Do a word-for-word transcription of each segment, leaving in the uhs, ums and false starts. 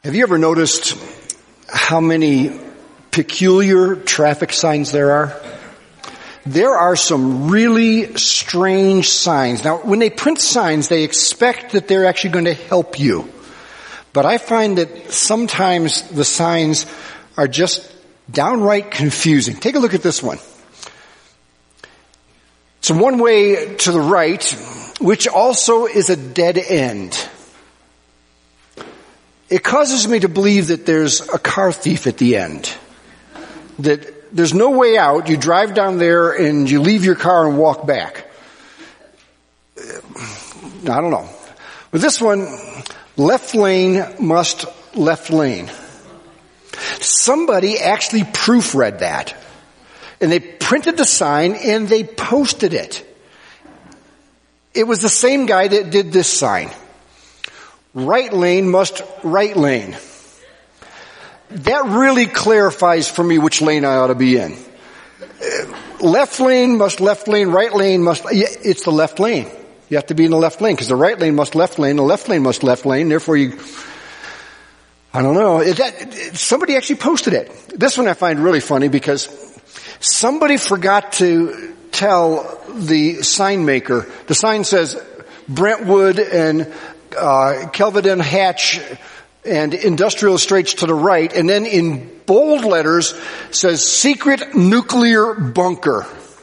Have you ever noticed how many peculiar traffic signs there are? There are some really strange signs. Now, when they print signs, they expect that they're actually going to help you. But I find that sometimes the signs are just downright confusing. Take a look at this one. It's one way to the right, which also is a dead end. It causes me to believe that there's a car thief at the end. That there's no way out. You drive down there and you leave your car and walk back. I don't know. With this one, left lane must left lane. Somebody actually proofread that. And they printed the sign and they posted it. It was the same guy that did this sign. Right lane must right lane. That really clarifies for me which lane I ought to be in. Left lane must left lane, right lane must, it's the left lane. You have to be in the left lane because the right lane must left lane, the left lane must left lane, therefore you, I don't know. That, somebody actually posted it. This one I find really funny because somebody forgot to tell the sign maker. The sign says Brentwood and uh, Kelvedon Hatch and Industrial Estates to the right, and then in bold letters says secret nuclear bunker.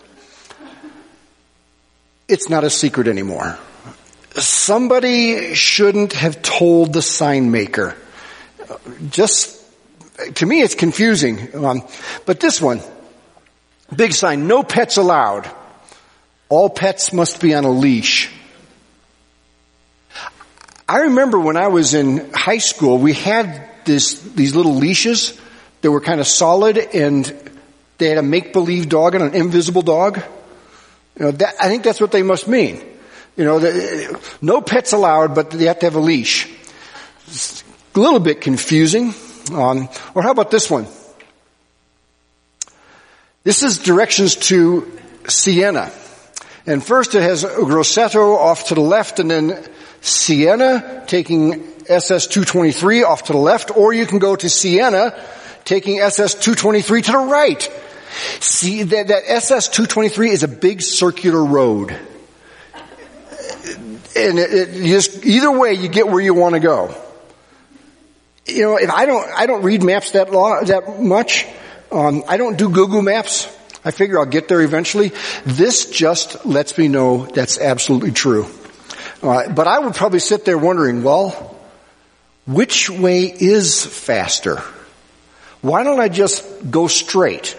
It's not a secret anymore. Somebody shouldn't have told the sign maker. Just, to me it's confusing. Um, but this one, big sign, no pets allowed. All pets must be on a leash. I remember when I was in high school, we had this, these little leashes that were kind of solid, and they had a make-believe dog and an invisible dog. You know, that, I think that's what they must mean. You know, the, no pets allowed, but they have to have a leash. It's a little bit confusing. Um, or how about this one? This is directions to Siena. And first it has Grosseto off to the left, and then Siena taking S S two twenty-three off to the left, or you can go to Siena taking S S two twenty-three to the right. See, that, that S S two twenty-three is a big circular road. And it, it, you just, either way, you get where you want to go. You know, if I don't, I don't read maps that long, that much. Um, I don't do Google Maps. I figure I'll get there eventually. This just lets me know that's absolutely true. Uh, but I would probably sit there wondering, well, which way is faster? Why don't I just go straight?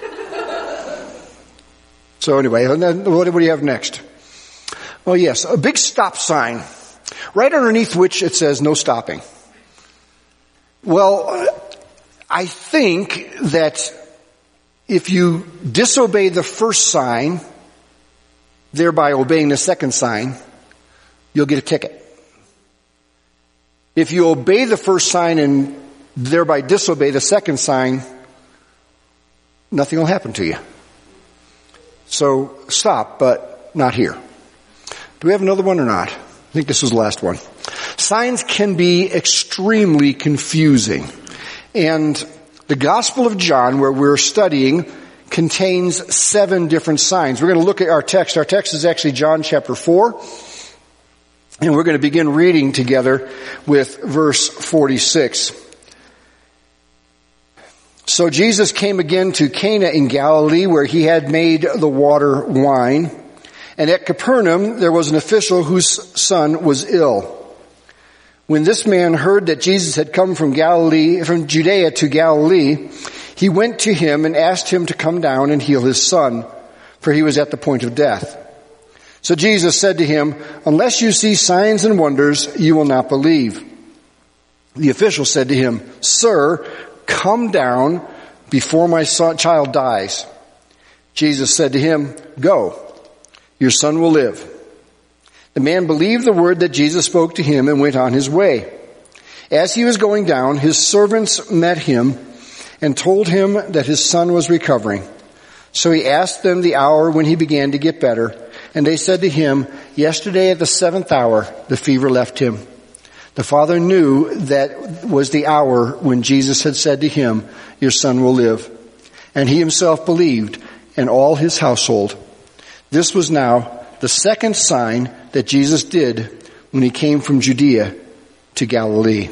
So anyway, what do you have next? Oh yes, a big stop sign, right underneath which it says no stopping. Well, I think that if you disobey the first sign, thereby obeying the second sign, you'll get a ticket. If you obey the first sign and thereby disobey the second sign, nothing will happen to you. So stop, but not here. Do we have another one or not? I think this was the last one. Signs can be extremely confusing. And the Gospel of John, where we're studying, contains seven different signs. We're going to look at our text. Our text is actually John chapter four. And we're going to begin reading together with verse forty-six. So Jesus came again to Cana in Galilee, where he had made the water wine. And at Capernaum there was an official whose son was ill. When this man heard that Jesus had come from Galilee, from Judea to Galilee, he went to him and asked him to come down and heal his son, for he was at the point of death. So Jesus said to him, unless you see signs and wonders, you will not believe. The official said to him, Sir, come down before my son, child dies. Jesus said to him, Go, your son will live. The man believed the word that Jesus spoke to him and went on his way. As he was going down, his servants met him and told him that his son was recovering. So he asked them the hour when he began to get better, and they said to him, Yesterday at the seventh hour, the fever left him. The father knew that was the hour when Jesus had said to him, your son will live. And he himself believed, and all his household. This was now the second sign that Jesus did when he came from Judea to Galilee.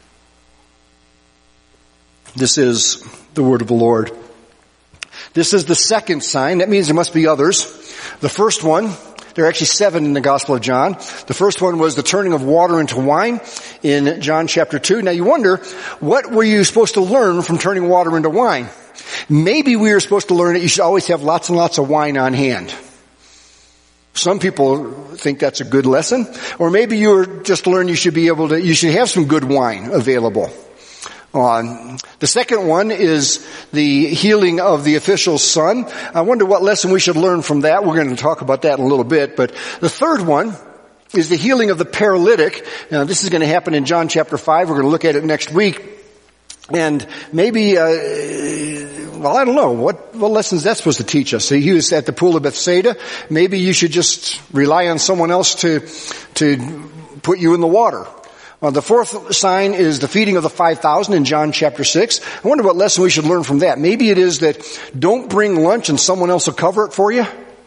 This is the word of the Lord. This is the second sign. That means there must be others. The first one, there are actually seven in the Gospel of John. The first one was the turning of water into wine in John chapter two. Now you wonder, what were you supposed to learn from turning water into wine? Maybe we were supposed to learn that you should always have lots and lots of wine on hand. Some people think that's a good lesson. Or maybe you were just to learn you should be able to, you should have some good wine available. Uh, the second one is the healing of the official's son. I wonder what lesson we should learn from that. We're going to talk about that in a little bit. But the third one is the healing of the paralytic. Now, this is going to happen in John chapter five. We're going to look at it next week. And maybe, uh, well, I don't know. What, what lesson is that supposed to teach us? He was at the pool of Bethsaida. Maybe you should just rely on someone else to, to put you in the water. Uh, the fourth sign is the feeding of the five thousand in John chapter six. I wonder what lesson we should learn from that. Maybe it is that don't bring lunch and someone else will cover it for you.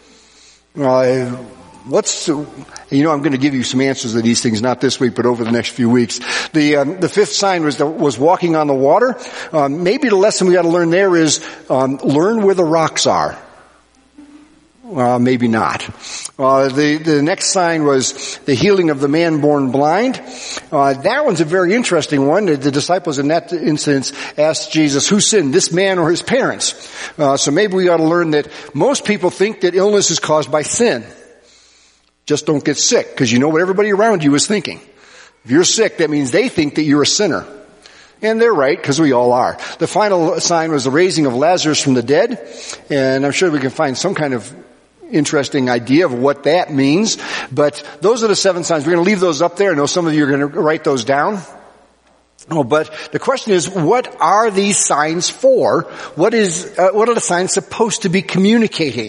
Uh, what's, you know, I'm going to give you some answers to these things, not this week, but over the next few weeks. The, um, the fifth sign was the, was walking on the water. Um, maybe the lesson we got to learn there is, um, learn where the rocks are. Uh, maybe not. Uh, the, the next sign was the healing of the man born blind. Uh, that one's a very interesting one. The, the disciples in that instance asked Jesus, who sinned, this man or his parents? Uh, so maybe we ought to learn that most people think that illness is caused by sin. Just don't get sick, because you know what everybody around you is thinking. If you're sick, that means they think that you're a sinner. And they're right, because we all are. The final sign was the raising of Lazarus from the dead. And I'm sure we can find some kind of interesting idea of what that means. But those are the seven signs. We're going to leave those up there. I know some of you are going to write those down. Oh, but the question is, what are these signs for? What is, uh, what are the signs supposed to be communicating?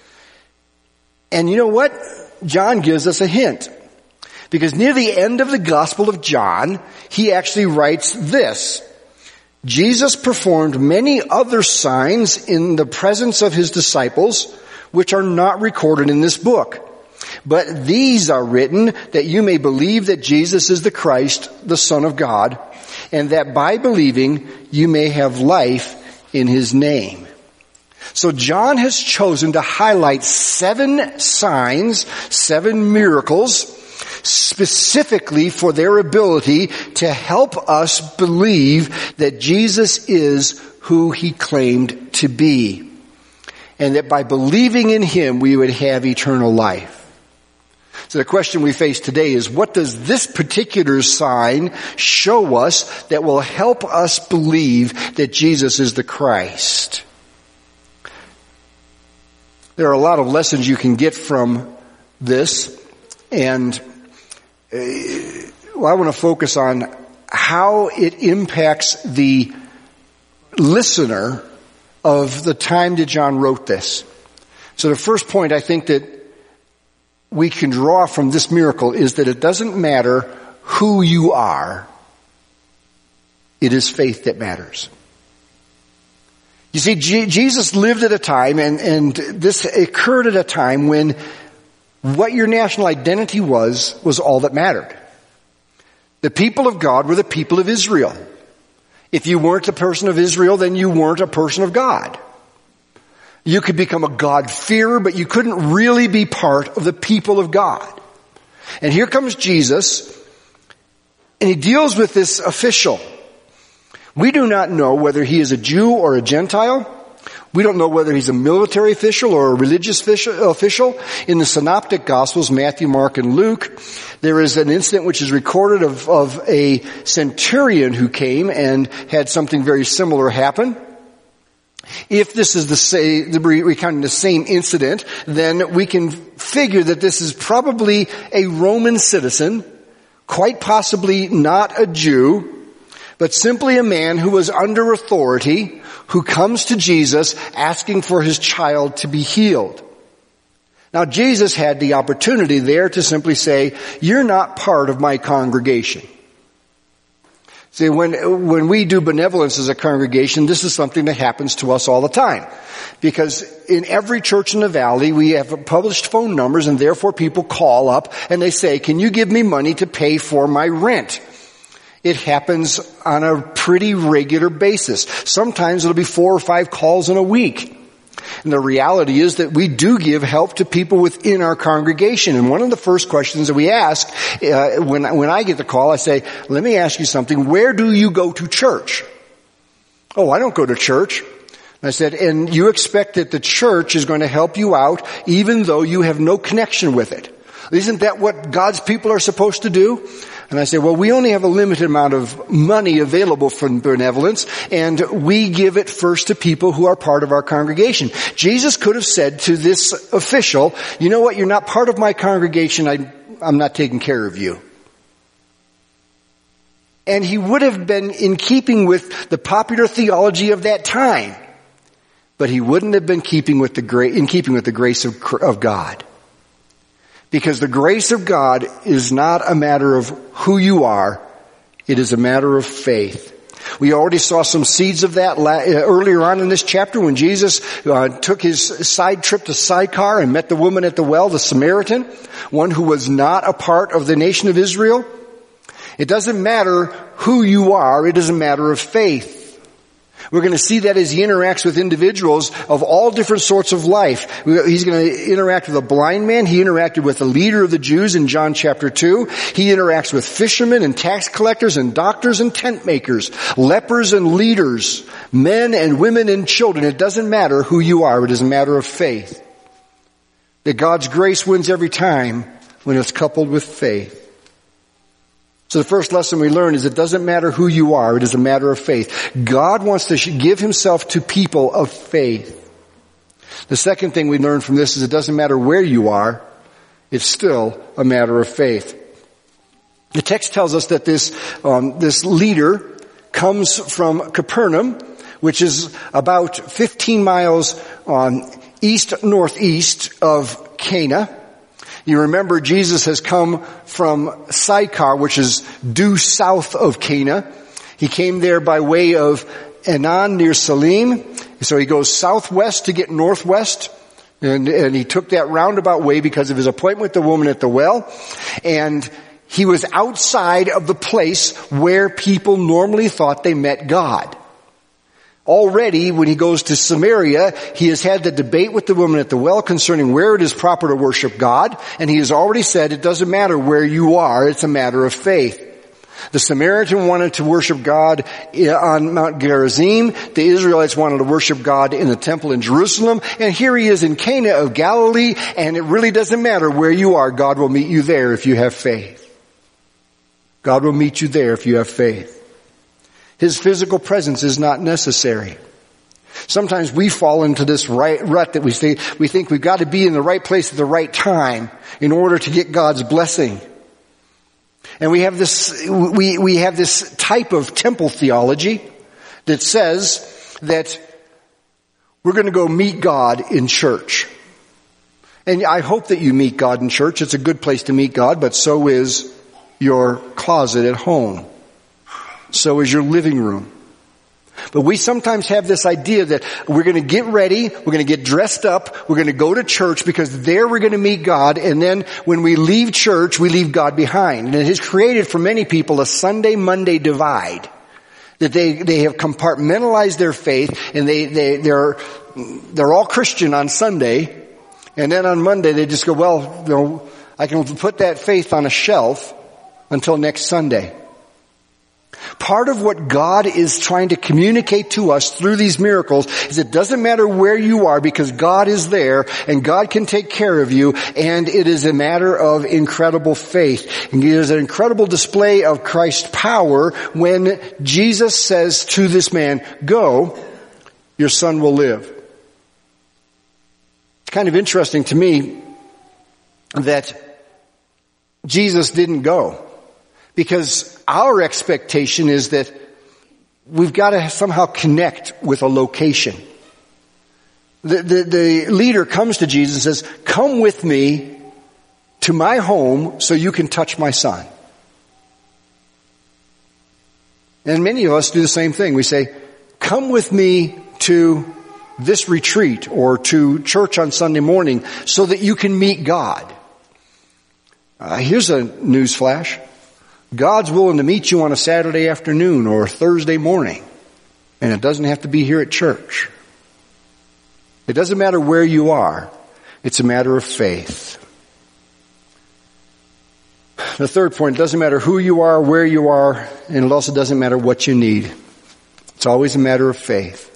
And you know what? John gives us a hint. Because near the end of the Gospel of John, he actually writes this. Jesus performed many other signs in the presence of his disciples, which are not recorded in this book. But these are written that you may believe that Jesus is the Christ, the Son of God, and that by believing you may have life in his name. So John has chosen to highlight seven signs, seven miracles, specifically for their ability to help us believe that Jesus is who he claimed to be. And that by believing in him, we would have eternal life. So the question we face today is, what does this particular sign show us that will help us believe that Jesus is the Christ? There are a lot of lessons you can get from this, and uh, well, I want to focus on how it impacts the listener of the time that John wrote this. So the first point I think that we can draw from this miracle is that it doesn't matter who you are. It is faith that matters. You see, G- Jesus lived at a time, and, and this occurred at a time when what your national identity was, was all that mattered. The people of God were the people of Israel. If you weren't a person of Israel, then you weren't a person of God. You could become a God-fearer, but you couldn't really be part of the people of God. And here comes Jesus, and he deals with this official. We do not know whether he is a Jew or a Gentile. We don't know whether he's a military official or a religious official. In the Synoptic Gospels, Matthew, Mark, and Luke, there is an incident which is recorded of, of a centurion who came and had something very similar happen. If this is the same, recounting the same incident, then we can figure that this is probably a Roman citizen, quite possibly not a Jew, but simply a man who was under authority, who comes to Jesus asking for his child to be healed. Now, Jesus had the opportunity there to simply say, you're not part of my congregation. See, when, when we do benevolence as a congregation, this is something that happens to us all the time. Because in every church in the valley, we have published phone numbers, and therefore people call up and they say, can you give me money to pay for my rent? It happens on a pretty regular basis. Sometimes it'll be four or five calls in a week. And the reality is that we do give help to people within our congregation. And one of the first questions that we ask, uh, when, when I get the call, I say, let me ask you something. Where do you go to church? Oh, I don't go to church. And I said, and you expect that the church is going to help you out even though you have no connection with it. Isn't that what God's people are supposed to do? And I say, well, we only have a limited amount of money available for benevolence, and we give it first to people who are part of our congregation. Jesus could have said to this official, you know what, you're not part of my congregation, I, I'm not taking care of you. And he would have been in keeping with the popular theology of that time, but he wouldn't have been keeping with the gra- in keeping with the grace of, of God. Because the grace of God is not a matter of who you are. It is a matter of faith. We already saw some seeds of that earlier on in this chapter when Jesus uh, took his side trip to Sychar and met the woman at the well, the Samaritan, one who was not a part of the nation of Israel. It doesn't matter who you are. It is a matter of faith. We're going to see that as he interacts with individuals of all different sorts of life. He's going to interact with a blind man. He interacted with the leader of the Jews in John chapter two. He interacts with fishermen and tax collectors and doctors and tent makers, lepers and leaders, men and women and children. It doesn't matter who you are. It is a matter of faith. That God's grace wins every time when it's coupled with faith. So the first lesson we learn is it doesn't matter who you are, it is a matter of faith. God wants to give himself to people of faith. The second thing we learn from this is it doesn't matter where you are, it's still a matter of faith. The text tells us that this, um, this leader comes from Capernaum, which is about fifteen miles um, east-northeast of Cana. You remember Jesus has come from Sychar, which is due south of Cana. He came there by way of Enan near Salim. So he goes southwest to get northwest. And, and he took that roundabout way because of his appointment with the woman at the well. And he was outside of the place where people normally thought they met God. Already, when he goes to Samaria, he has had the debate with the woman at the well concerning where it is proper to worship God, and he has already said it doesn't matter where you are, it's a matter of faith. The Samaritan wanted to worship God on Mount Gerizim. The Israelites wanted to worship God in the temple in Jerusalem. And here he is in Cana of Galilee, and it really doesn't matter where you are. God will meet you there if you have faith. God will meet you there if you have faith. His physical presence is not necessary. Sometimes we fall into this right, rut that we say, we think we've got to be in the right place at the right time in order to get God's blessing. And we have this, we, we have this type of temple theology that says that we're going to go meet God in church. And I hope that you meet God in church. It's a good place to meet God, but so is your closet at home. So is your living room. But we sometimes have this idea that we're going to get ready, we're going to get dressed up, we're going to go to church because there we're going to meet God, and then when we leave church, we leave God behind. And it has created for many people a Sunday-Monday divide. That they, they have compartmentalized their faith, and they, they, they're, they're all Christian on Sunday, and then on Monday they just go, well, you know, I can put that faith on a shelf until next Sunday. Part of what God is trying to communicate to us through these miracles is it doesn't matter where you are because God is there and God can take care of you, and it is a matter of incredible faith. And it is an incredible display of Christ's power when Jesus says to this man, go, your son will live. It's kind of interesting to me that Jesus didn't go. Because our expectation is that we've got to somehow connect with a location. The, the, the leader comes to Jesus and says, come with me to my home so you can touch my son. And many of us do the same thing. We say, come with me to this retreat or to church on Sunday morning so that you can meet God. Uh, here's a news flash. God's willing to meet you on a Saturday afternoon or a Thursday morning. And it doesn't have to be here at church. It doesn't matter where you are. It's a matter of faith. The third point, it doesn't matter who you are, where you are, and it also doesn't matter what you need. It's always a matter of faith.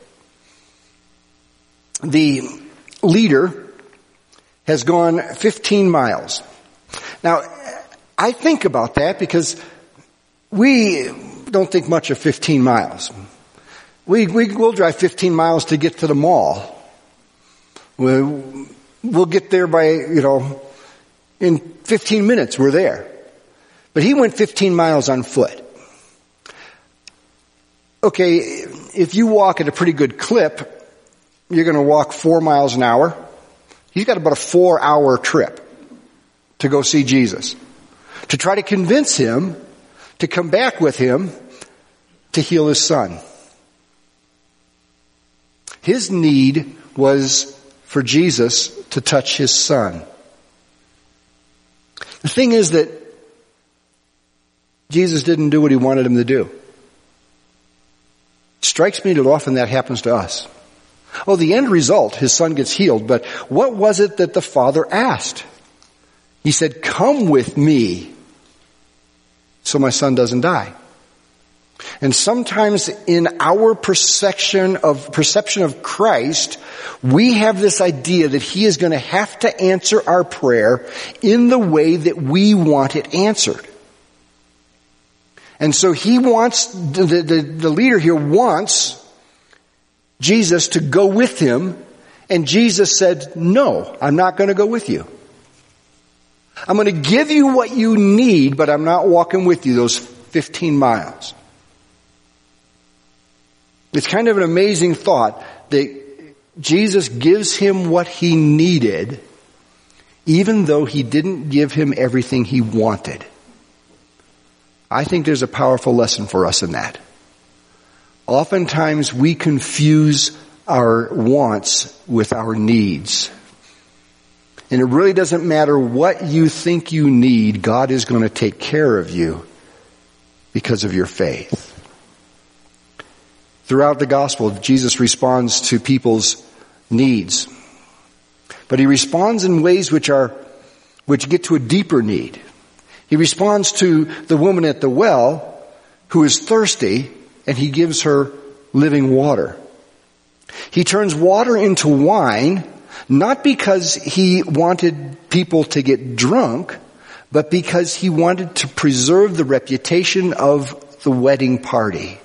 The leader has gone fifteen miles. Now, I think about that because we don't think much of fifteen miles. We, we will drive fifteen miles to get to the mall. We'll, we'll get there by, you know, in fifteen minutes we're there. But he went fifteen miles on foot. Okay, if you walk at a pretty good clip, you're going to walk four miles an hour. He's got about a four hour trip to go see Jesus. To try to convince him to come back with him to heal his son. His need was for Jesus to touch his son. The thing is that Jesus didn't do what he wanted him to do. It strikes me that often that happens to us. Oh, the end result, his son gets healed, but what was it that the father asked? He said, come with me so my son doesn't die. And sometimes in our perception of, perception of Christ, we have this idea that he is going to have to answer our prayer in the way that we want it answered. And so he wants, the, the, the leader here wants Jesus to go with him, and Jesus said, no, I'm not going to go with you. I'm going to give you what you need, but I'm not walking with you those fifteen miles. It's kind of an amazing thought that Jesus gives him what he needed, even though he didn't give him everything he wanted. I think there's a powerful lesson for us in that. Oftentimes we confuse our wants with our needs. And it really doesn't matter what you think you need, God is going to take care of you because of your faith. Throughout the gospel, Jesus responds to people's needs. But he responds in ways which are, which get to a deeper need. He responds to the woman at the well who is thirsty, and he gives her living water. He turns water into wine, not because he wanted people to get drunk, but because he wanted to preserve the reputation of the wedding party.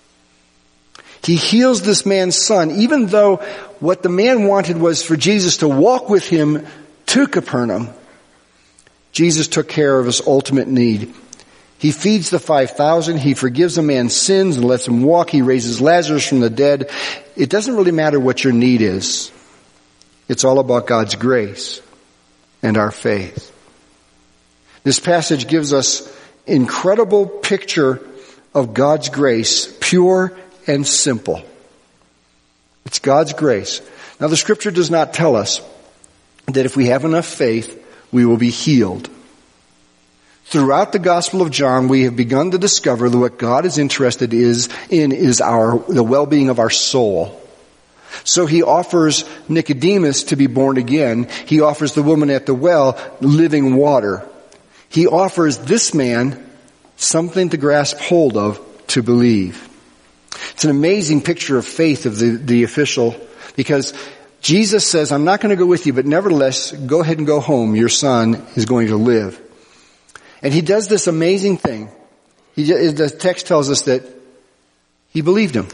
He heals this man's son, even though what the man wanted was for Jesus to walk with him to Capernaum. Jesus took care of his ultimate need. He feeds the five thousand. He forgives a man's sins and lets him walk. He raises Lazarus from the dead. It doesn't really matter what your need is. It's all about God's grace and our faith. This passage gives us an incredible picture of God's grace, pure and simple. It's God's grace. Now, the scripture does not tell us that if we have enough faith, we will be healed. Throughout the Gospel of John, we have begun to discover that what God is interested is in is our the well-being of our soul. So he offers Nicodemus to be born again. He offers the woman at the well living water. He offers this man something to grasp hold of to believe. It's an amazing picture of faith of the, the official, because Jesus says, I'm not going to go with you, but nevertheless, go ahead and go home. Your son is going to live. And he does this amazing thing. He, the text tells us that he believed him.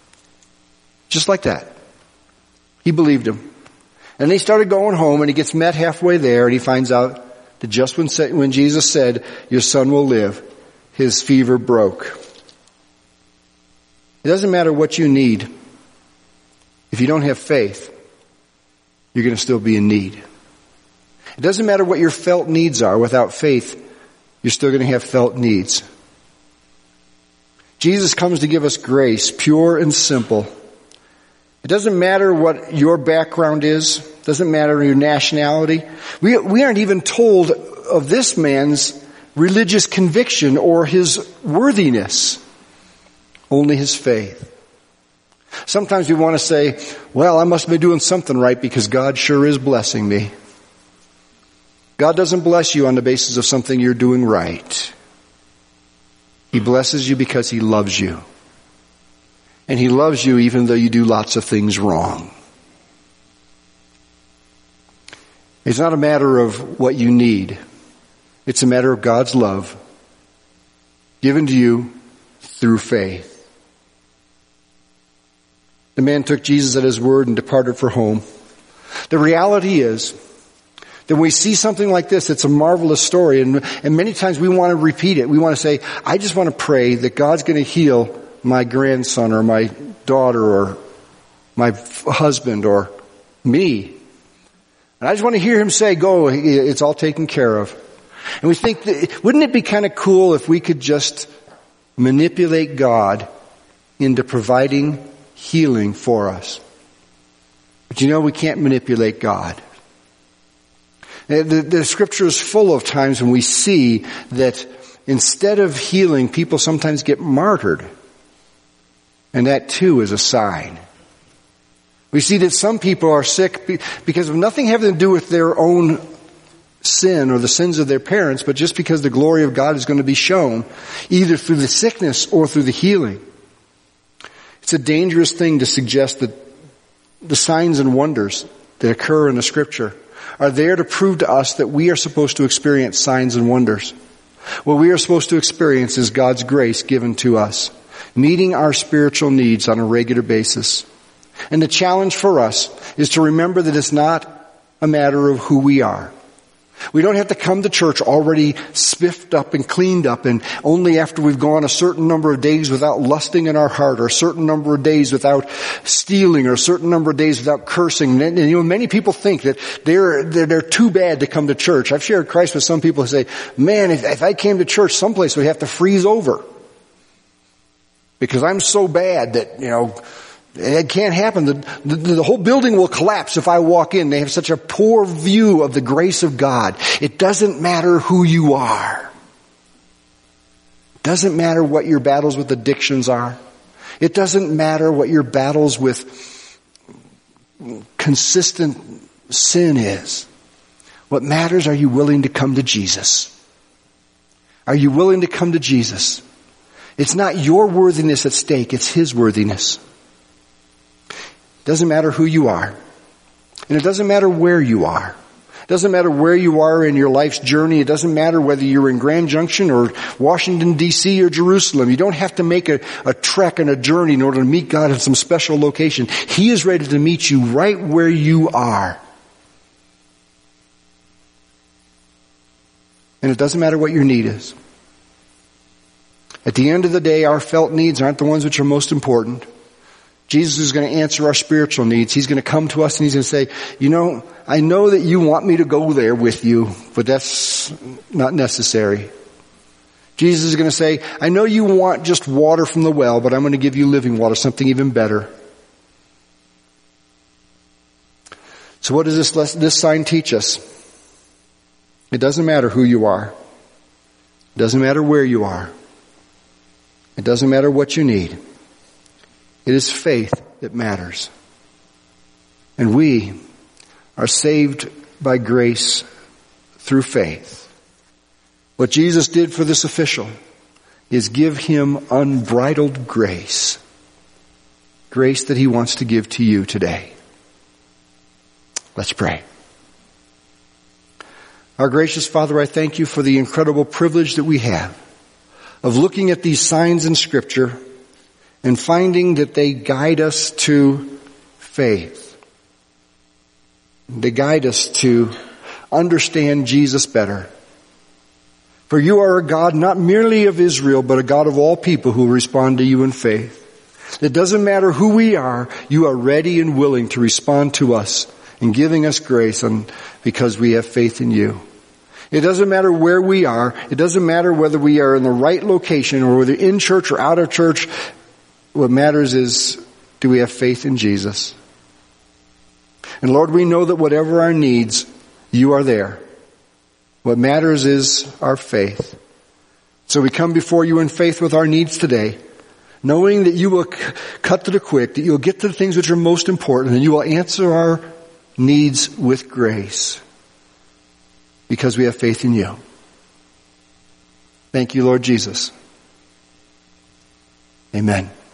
Just like that. He believed him. And they started going home, and he gets met halfway there, and he finds out that just when, when Jesus said, your son will live, his fever broke. It doesn't matter what you need. If you don't have faith, you're going to still be in need. It doesn't matter what your felt needs are. Without faith, you're still going to have felt needs. Jesus comes to give us grace, pure and simple. It doesn't matter what your background is. It doesn't matter your nationality. We, we aren't even told of this man's religious conviction or his worthiness. Only his faith. Sometimes we want to say, well, I must be doing something right because God sure is blessing me. God doesn't bless you on the basis of something you're doing right. He blesses you because He loves you. And He loves you even though you do lots of things wrong. It's not a matter of what you need. It's a matter of God's love given to you through faith. The man took Jesus at His word and departed for home. The reality is that when we see something like this, it's a marvelous story, and, and many times we want to repeat it. We want to say, I just want to pray that God's going to heal my grandson or my daughter or my husband or me. And I just want to hear Him say, go, it's all taken care of. And we think, that, wouldn't it be kind of cool if we could just manipulate God into providing healing for us? But you know, we can't manipulate God. The, the scripture is full of times when we see that instead of healing, people sometimes get martyred. And that too is a sign. We see that some people are sick because of nothing having to do with their own sin or the sins of their parents, but just because the glory of God is going to be shown either through the sickness or through the healing. It's a dangerous thing to suggest that the signs and wonders that occur in the scripture are there to prove to us that we are supposed to experience signs and wonders. What we are supposed to experience is God's grace given to us, meeting our spiritual needs on a regular basis. And the challenge for us is to remember that it's not a matter of who we are. We don't have to come to church already spiffed up and cleaned up, and only after we've gone a certain number of days without lusting in our heart, or a certain number of days without stealing, or a certain number of days without cursing. And, and you know, many people think that they're, they're they're too bad to come to church. I've shared Christ with some people who say, man, if, if I came to church, someplace would have to freeze over. Because I'm so bad that, you know, it can't happen. The, the, the whole building will collapse if I walk in. They have such a poor view of the grace of God. It doesn't matter who you are. It doesn't matter what your battles with addictions are. It doesn't matter what your battles with consistent sin is. What matters, are you willing to come to Jesus? Are you willing to come to Jesus? It's not your worthiness at stake, it's His worthiness. It doesn't matter who you are. And it doesn't matter where you are. It doesn't matter where you are in your life's journey. It doesn't matter whether you're in Grand Junction or Washington, D C or Jerusalem. You don't have to make a, a trek and a journey in order to meet God in some special location. He is ready to meet you right where you are. And it doesn't matter what your need is. At the end of the day, our felt needs aren't the ones which are most important. Jesus is going to answer our spiritual needs. He's going to come to us and He's going to say, you know, I know that you want me to go there with you, but that's not necessary. Jesus is going to say, I know you want just water from the well, but I'm going to give you living water, something even better. So what does this, this sign teach us? It doesn't matter who you are. It doesn't matter where you are. It doesn't matter what you need. It is faith that matters. And we are saved by grace through faith. What Jesus did for this official is give him unbridled grace. Grace that He wants to give to you today. Let's pray. Our gracious Father, I thank You for the incredible privilege that we have of looking at these signs in Scripture and finding that they guide us to faith. They guide us to understand Jesus better. For You are a God not merely of Israel, but a God of all people who respond to You in faith. It doesn't matter who we are, You are ready and willing to respond to us and giving us grace and because we have faith in You. It doesn't matter where we are. It doesn't matter whether we are in the right location or whether in church or out of church. What matters is, do we have faith in Jesus? And Lord, we know that whatever our needs, you are there. What matters is our faith. So we come before you in faith with our needs today, knowing that you will c- cut to the quick, that you'll get to the things which are most important, and you will answer our needs with grace because we have faith in you. Thank you, Lord Jesus. Amen.